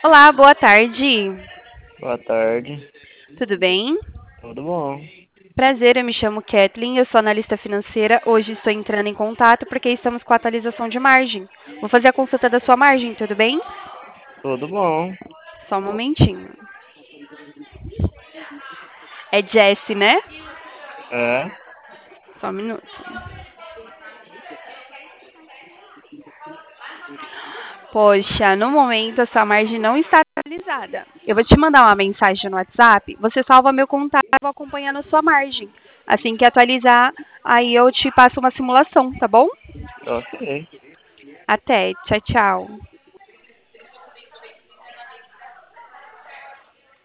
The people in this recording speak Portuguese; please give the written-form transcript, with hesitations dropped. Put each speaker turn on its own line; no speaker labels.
Olá, boa tarde.
Boa tarde.
Tudo bem?
Tudo bom?
Prazer, eu me chamo Kathleen, eu sou analista financeira. Hoje estou entrando em contato porque estamos com a atualização de margem. Vou fazer a consulta da sua margem, tudo bem?
Tudo bom?
Só um momentinho. É Jesse, né?
É?
Só um minuto. Poxa, no momento a sua margem não está atualizada. Eu vou te mandar uma mensagem no WhatsApp, você salva meu contato e vou acompanhando a sua margem. Assim que atualizar, aí eu te passo uma simulação, tá bom?
Ok.
Até, tchau, tchau.